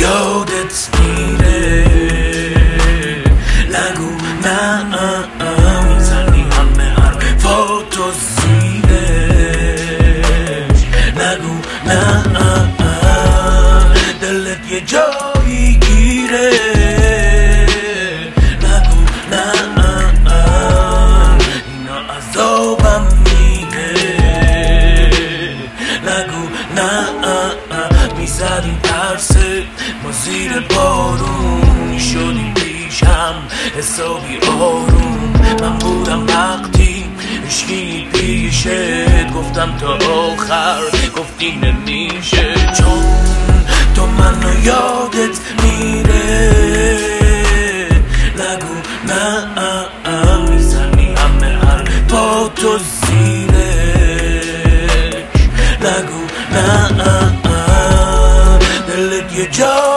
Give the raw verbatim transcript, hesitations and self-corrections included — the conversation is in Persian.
یادت میره نگو نه میزنی همه حرفاتو زیرش نگو نه دلت یه جایی گیره نگو نه اینا عذابم میده نگو نه میزدیم ترسه ما زیر بارون شدیم پیشم حسابی آروم من بودم وقتی عشقی پیشت گفتم تا آخر گفتی نمیشه چون تو منو یادت میره نگو نه میزنی همه حرفاتو زیرش نگو نه دلت یه جا